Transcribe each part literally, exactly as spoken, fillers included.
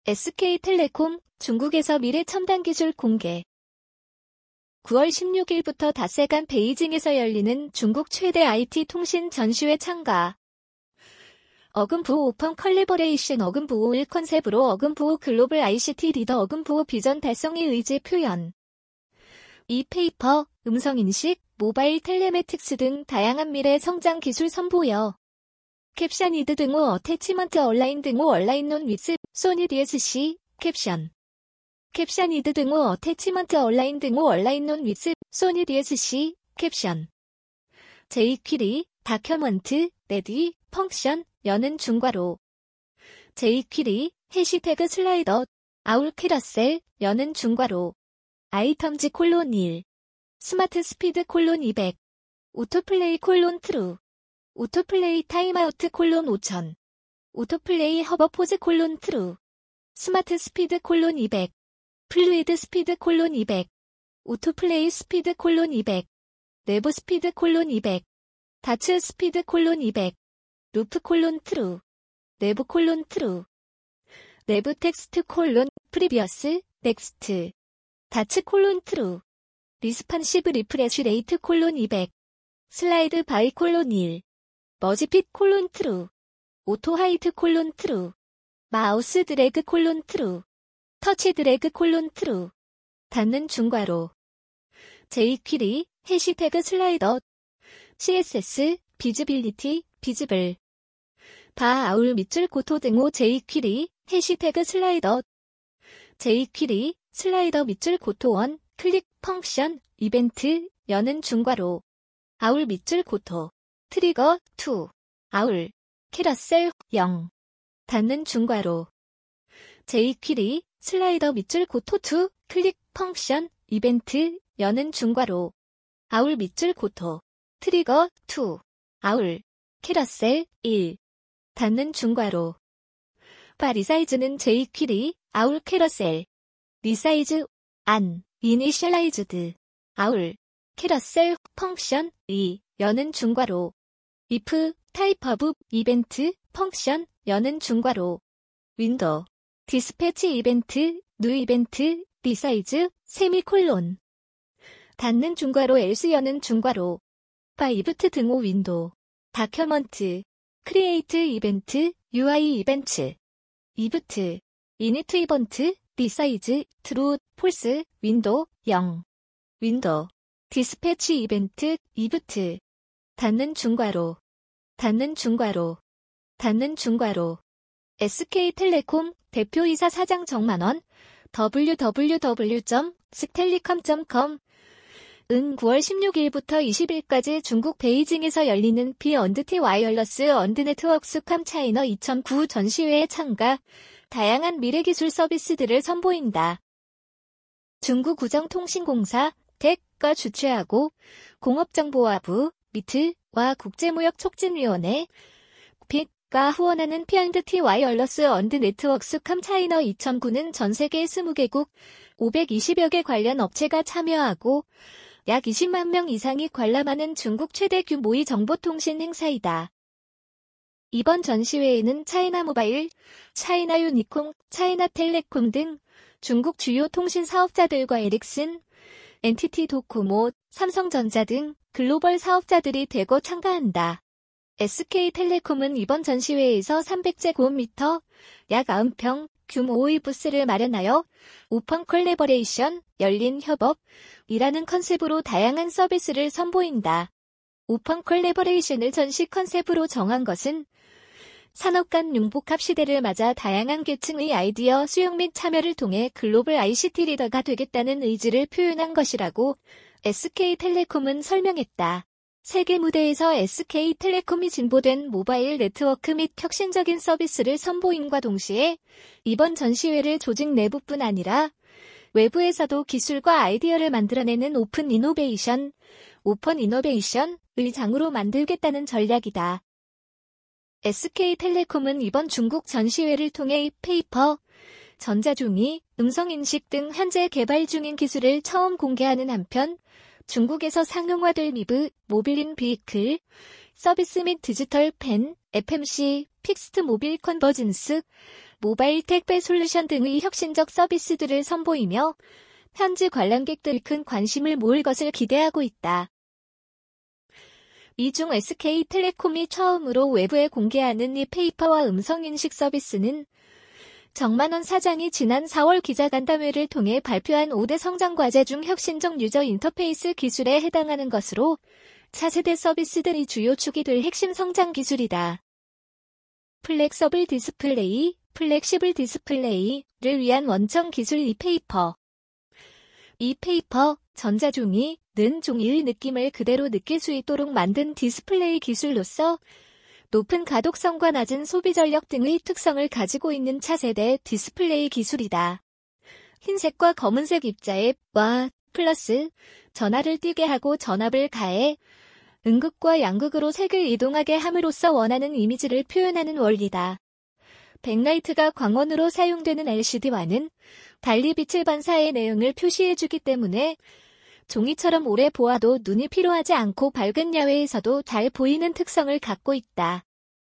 에스케이텔레콤, 중국에서 미래 첨단 기술 공개. 구월 십육일부터 닷새간 베이징에서 열리는 중국 최대 아이티 통신 전시회 참가. 어금부호 오펀 컬래버레이션 어금부호일 컨셉으로 어금부호 글로벌 아이씨티 리더 어금부호 비전 달성의 의지 표현. 이 페이퍼, 음성인식, 모바일 텔레매틱스 등 다양한 미래 성장 기술 선보여. 캡션 이드 등호 어태치먼트 얼라인 등호 얼라인 논 위스 소니 디에스씨 캡션 캡션 이드 등호 어태치먼트 얼라인 등호 얼라인 논 위스 소니 디에스씨 캡션 제이퀴리 다큐먼트 레디 펑션 여는 중괄호 제이퀴리 해시태그 슬라이더 아울 캐러셀 여는 중괄호 아이텀즈 콜론 일 스마트 스피드 콜론 이백 오토플레이 콜론 트루 오토플레이 타임아우트 콜론 오천 오토플레이 허버포즈 콜론 트루 스마트 스피드 콜론 이백 플루이드 스피드 콜론 이백 오토플레이 스피드 콜론 이백 내부 스피드 콜론 이백 다츠 스피드 콜론 이백 루프 콜론 트루 내부 콜론 트루 내부 텍스트 콜론 프리비어스 넥스트 다츠 콜론 트루 리스판시브 리프레쉬 레이트 콜론 이백 슬라이드 바이 콜론 일 머지핏 콜론 트루 오토 하이트 콜론 트루 마우스 드래그 콜론 트루 터치 드래그 콜론 트루 닫는 중괄호 제이퀴리 해시태그 슬라이더 씨에스에스 비즈빌리티 비즈블 바 아울 밑줄 고토 등호 제이퀴리 해시태그 슬라이더 제이퀴리 슬라이더 밑줄 고토 원 클릭 펑션 이벤트 여는 중괄호 아울 밑줄 고토 트리거 투 아울 캐러셀 영 닫는 중괄호 제이퀴리 슬라이더 밑줄 고토 투 클릭 펑션 이벤트 여는 중괄호 아울 밑줄 고토 트리거 투 아울 캐러셀 일 닫는 중괄호 바 리사이즈는 제이퀴리 아울 캐러셀 리사이즈 안 이니셜라이즈드 아울 캐러셀 펑션 이 여는 중괄호 if 타입 오브 이벤트 펑션 여는 중괄호 윈도우 디스패치 이벤트 뉴 이벤트 리사이즈 세미콜론 닫는 중괄호 else 여는 중괄호 파이브트 등호 윈도우 다큐먼트 크리에이트 이벤트 유아이 이벤트 이브트 이니트 이번트 리사이즈 트루 폴스 윈도우 영 윈도우 디스패치 이벤트 이브트 닫는 중괄호 닫는 중괄호 닫는 중괄호 에스케이텔레콤 대표이사 사장 정만원 더블유 더블유 더블유 점 스텔리컴 점 컴 은 구월 십육일부터 이십일까지 중국 베이징에서 열리는 비 언드티 와이어러스 언드 네트워크스 컴 차이너 이천구 전시회에 참가, 다양한 미래기술 서비스들을 선보인다. 중국 우정통신공사 텍가 주최하고 공업정보화부 미트와 국제무역촉진위원회 빅가 후원하는 피 언드 티 와이어러스 언드 네트워크스 컴 차이너 이천구는 전 세계 이십 개국 오백이십여 개 관련 업체가 참여하고 약 이십만 명 이상이 관람하는 중국 최대 규모의 정보통신 행사이다. 이번 전시회에는 차이나 모바일, 차이나 유니콤, 차이나 텔레콤 등 중국 주요 통신 사업자들과 에릭슨, 엔티티 도코모, 삼성전자 등 글로벌 사업자들이 대거 참가한다. 에스케이텔레콤은 이번 전시회에서 삼백 제곱미터, 약 구십 평 규모의 부스를 마련하여 오펀 콜래버레이션, 열린 협업이라는 컨셉으로 다양한 서비스를 선보인다. 오펀 콜래버레이션을 전시 컨셉으로 정한 것은 산업 간 융복합 시대를 맞아 다양한 계층의 아이디어 수용 및 참여를 통해 글로벌 아이씨티 리더가 되겠다는 의지를 표현한 것이라고 에스케이텔레콤은 설명했다. 세계 무대에서 에스케이텔레콤이 진보된 모바일 네트워크 및 혁신적인 서비스를 선보임과 동시에 이번 전시회를 조직 내부뿐 아니라 외부에서도 기술과 아이디어를 만들어내는 오픈 이노베이션, 오픈 이노베이션의 장으로 만들겠다는 전략이다. 에스케이텔레콤은 이번 중국 전시회를 통해 페이퍼, 전자종이, 음성인식 등 현재 개발 중인 기술을 처음 공개하는 한편 중국에서 상용화될 미브, 모빌인 비이클, 서비스 및 디지털 펜, 에프엠씨, 픽스트 모빌 컨버전스, 모바일 택배 솔루션 등의 혁신적 서비스들을 선보이며 현지 관람객들이 큰 관심을 모을 것을 기대하고 있다. 이 중 에스케이텔레콤이 처음으로 외부에 공개하는 이페이퍼와 음성인식 서비스는 정만원 사장이 지난 사월 기자간담회를 통해 발표한 오 대 성장과제 중 혁신적 유저 인터페이스 기술에 해당하는 것으로 차세대 서비스들이 주요 축이 될 핵심 성장 기술이다. 플렉서블 디스플레이, 플렉시블 디스플레이를 위한 원천 기술 이페이퍼. 이페이퍼, 전자종이는 종이의 느낌을 그대로 느낄 수 있도록 만든 디스플레이 기술로서 높은 가독성과 낮은 소비 전력 등의 특성을 가지고 있는 차세대 디스플레이 기술이다. 흰색과 검은색 입자앱과 플러스, 전화를 띄게 하고 전압을 가해 음극과 양극으로 색을 이동하게 함으로써 원하는 이미지를 표현하는 원리다. 백라이트가 광원으로 사용되는 엘시디와는 달리 빛을 반사해 내용을 표시해주기 때문에 종이처럼 오래 보아도 눈이 피로하지 않고 밝은 야외에서도 잘 보이는 특성을 갖고 있다.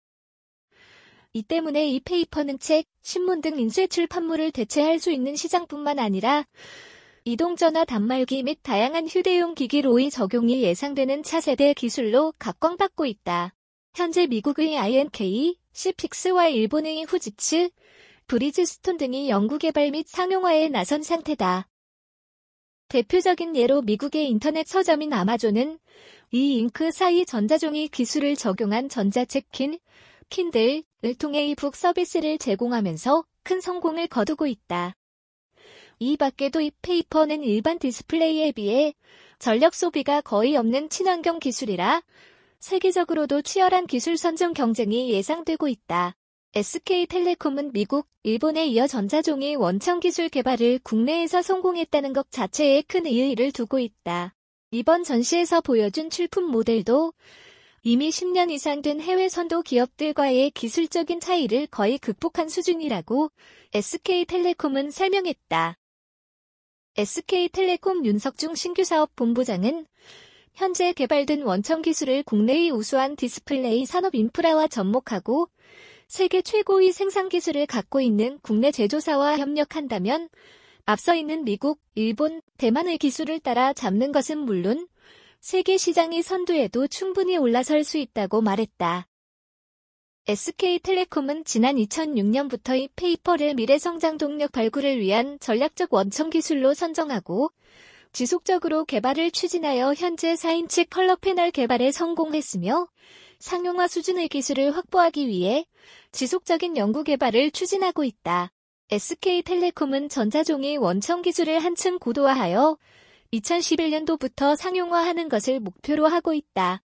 이 때문에 이페이퍼는 책, 신문 등 인쇄 출판물을 대체할 수 있는 시장뿐만 아니라 이동전화 단말기 및 다양한 휴대용 기기로의 적용이 예상되는 차세대 기술로 각광받고 있다. 현재 미국의 아이엔케이, 시픽스와 일본의 후지츠, 브리즈스톤 등이 연구개발 및 상용화에 나선 상태다. 대표적인 예로 미국의 인터넷 서점인 아마존은 이 잉크 사이 전자종이 기술을 적용한 전자책 킨, 킨들을 통해 이북 서비스를 제공하면서 큰 성공을 거두고 있다. 이 밖에도 이페이퍼는 일반 디스플레이에 비해 전력 소비가 거의 없는 친환경 기술이라 세계적으로도 치열한 기술 선정 경쟁이 예상되고 있다. 에스케이텔레콤은 미국, 일본에 이어 전자종이 원천 기술 개발을 국내에서 성공했다는 것 자체에 큰 의의를 두고 있다. 이번 전시에서 보여준 출품 모델도 이미 십 년 이상 된 해외 선도 기업들과의 기술적인 차이를 거의 극복한 수준이라고 에스케이텔레콤은 설명했다. 에스케이텔레콤 윤석중 신규사업본부장은 현재 개발된 원천 기술을 국내의 우수한 디스플레이 산업 인프라와 접목하고 세계 최고의 생산 기술을 갖고 있는 국내 제조사와 협력한다면 앞서 있는 미국, 일본, 대만의 기술을 따라 잡는 것은 물론 세계 시장의 선두에도 충분히 올라설 수 있다고 말했다. 에스케이텔레콤은 지난 이천육 년부터 이페이퍼를 미래성장 동력 발굴을 위한 전략적 원천 기술로 선정하고 지속적으로 개발을 추진하여 현재 사 인치 컬러 패널 개발에 성공했으며 상용화 수준의 기술을 확보하기 위해 지속적인 연구 개발을 추진하고 있다. 에스케이텔레콤은 전자종이 원천 기술을 한층 고도화하여 이천십일 년도부터 상용화하는 것을 목표로 하고 있다.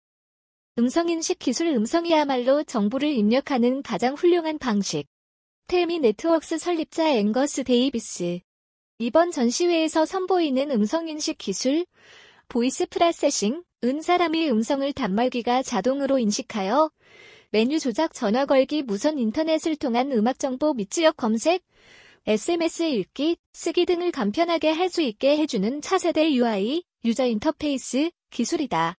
음성인식 기술 음성이야말로 정보를 입력하는 가장 훌륭한 방식. 텔미 네트워크스 설립자 앵거스 데이비스. 이번 전시회에서 선보이는 음성인식 기술, 보이스 프로세싱, 은 사람의 음성을 단말기가 자동으로 인식하여 메뉴 조작, 전화 걸기, 무선 인터넷을 통한 음악 정보 및 지역 검색, 에스엠에스 읽기, 쓰기 등을 간편하게 할 수 있게 해주는 차세대 유아이, 유저 인터페이스 기술이다.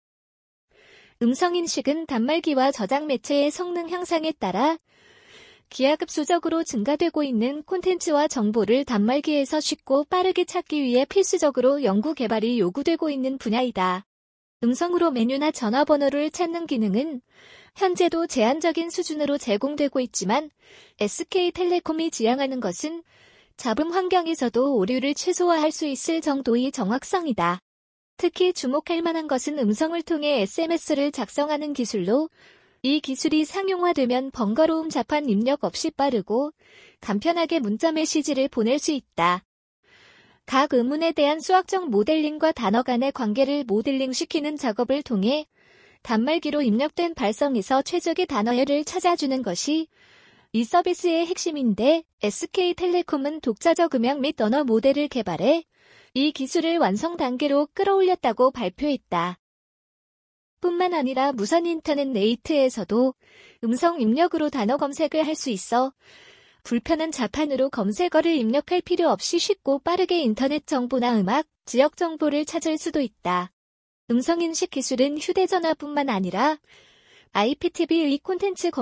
음성인식은 단말기와 저장 매체의 성능 향상에 따라 기하급수적으로 증가되고 있는 콘텐츠와 정보를 단말기에서 쉽고 빠르게 찾기 위해 필수적으로 연구 개발이 요구되고 있는 분야이다. 음성으로 메뉴나 전화번호를 찾는 기능은 현재도 제한적인 수준으로 제공되고 있지만 에스케이텔레콤이 지향하는 것은 잡음 환경에서도 오류를 최소화할 수 있을 정도의 정확성이다. 특히 주목할 만한 것은 음성을 통해 에스엠에스를 작성하는 기술로 이 기술이 상용화되면 번거로운 자판 입력 없이 빠르고 간편하게 문자 메시지를 보낼 수 있다. 각 의문에 대한 수학적 모델링과 단어 간의 관계를 모델링시키는 작업을 통해 단말기로 입력된 발성에서 최적의 단어열을 찾아주는 것이 이 서비스의 핵심인데 에스케이텔레콤은 독자적 음향 및 언어 모델을 개발해 이 기술을 완성 단계로 끌어올렸다고 발표했다. 뿐만 아니라 무선 인터넷 네이트에서도 음성 입력으로 단어 검색을 할 수 있어 불편한 자판으로 검색어를 입력할 필요 없이 쉽고 빠르게 인터넷 정보나 음악, 지역 정보를 찾을 수도 있다. 음성인식 기술은 휴대전화뿐만 아니라 아이피티비의 콘텐츠 검색,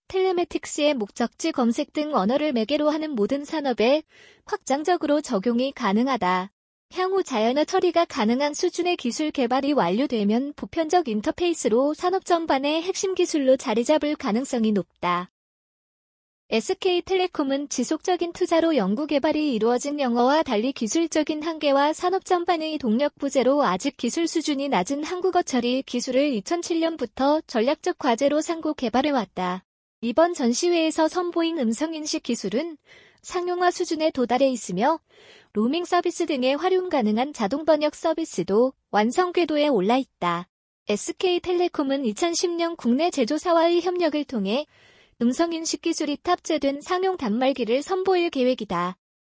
텔레매틱스의 목적지 검색 등 언어를 매개로 하는 모든 산업에 확장적으로 적용이 가능하다. 향후 자연어 처리가 가능한 수준의 기술 개발이 완료되면 보편적 인터페이스로 산업 전반의 핵심 기술로 자리 잡을 가능성이 높다. 에스케이텔레콤은 지속적인 투자로 연구개발이 이루어진 영어와 달리 기술적인 한계와 산업 전반의 동력 부재로 아직 기술 수준이 낮은 한국어 처리 기술을 이천칠 년부터 전략적 과제로 삼고 개발해왔다. 이번 전시회에서 선보인 음성인식 기술은 상용화 수준에 도달해 있으며 로밍 서비스 등에 활용 가능한 자동 번역 서비스도 완성 궤도에 올라 있다. 에스케이텔레콤은 이천십 년 국내 제조사와의 협력을 통해 음성인식 기술이 탑재된 상용 단말기를 선보일 계획이다.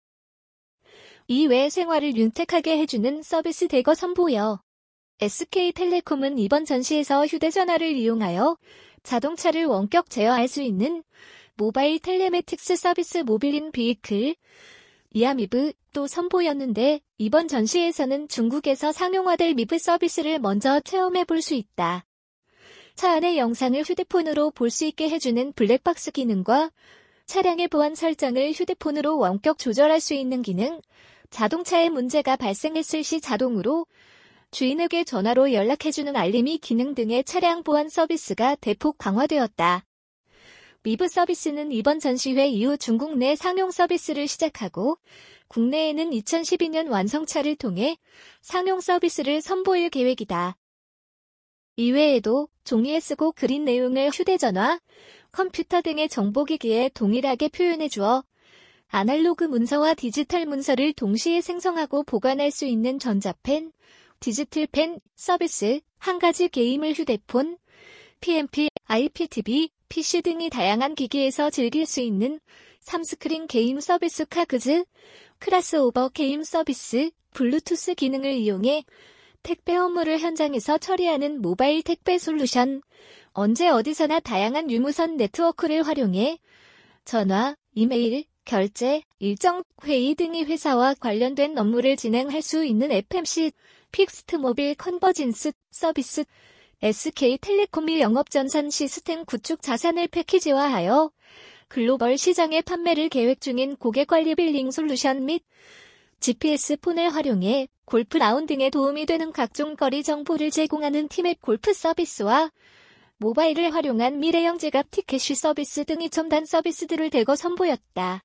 이외 생활을 윤택하게 해주는 서비스 대거 선보여. 에스케이텔레콤은 이번 전시에서 휴대전화를 이용하여 자동차를 원격 제어할 수 있는 모바일 텔레매틱스 서비스 모빌인 비이클, 이아미브도 선보였는데 이번 전시에서는 중국에서 상용화될 미브 서비스를 먼저 체험해볼 수 있다. 차 안의 영상을 휴대폰으로 볼 수 있게 해주는 블랙박스 기능과 차량의 보안 설정을 휴대폰으로 원격 조절할 수 있는 기능, 자동차에 문제가 발생했을 시 자동으로 주인에게 전화로 연락해주는 알림이 기능 등의 차량 보안 서비스가 대폭 강화되었다. 미브 서비스는 이번 전시회 이후 중국 내 상용 서비스를 시작하고 국내에는 이천십이 년 완성차를 통해 상용 서비스를 선보일 계획이다. 이외에도 종이에 쓰고 그린 내용을 휴대전화, 컴퓨터 등의 정보기기에 동일하게 표현해주어 아날로그 문서와 디지털 문서를 동시에 생성하고 보관할 수 있는 전자펜, 디지털 펜 서비스, 한 가지 게임을 휴대폰, 피엠피, 아이피티비, 피씨 등이 다양한 기기에서 즐길 수 있는 삼 스크린 게임 서비스 카그즈, 크로스오버 게임 서비스, 블루투스 기능을 이용해 택배 업무를 현장에서 처리하는 모바일 택배 솔루션, 언제 어디서나 다양한 유무선 네트워크를 활용해 전화, 이메일, 결제, 일정, 회의 등의 회사와 관련된 업무를 진행할 수 있는 에프엠씨, 픽스트 모빌 컨버진스 서비스, 에스케이텔레콤이 영업전산 시스템 구축 자산을 패키지화하여 글로벌 시장에 판매를 계획 중인 고객관리 빌링 솔루션 및 지피에스 폰을 활용해 골프 라운 등에 도움이 되는 각종 거리 정보를 제공하는 티맵 골프 서비스와 모바일을 활용한 미래형 지갑 티켓시 서비스 등의 첨단 서비스들을 대거 선보였다.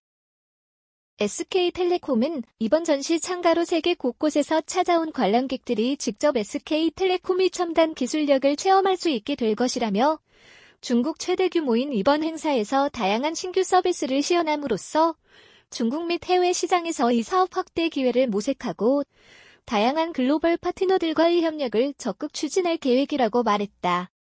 에스케이텔레콤은 이번 전시 참가로 세계 곳곳에서 찾아온 관람객들이 직접 에스케이텔레콤의 첨단 기술력을 체험할 수 있게 될 것이라며 중국 최대 규모인 이번 행사에서 다양한 신규 서비스를 시연함으로써 중국 및 해외 시장에서의 사업 확대 기회를 모색하고 다양한 글로벌 파트너들과의 협력을 적극 추진할 계획이라고 말했다.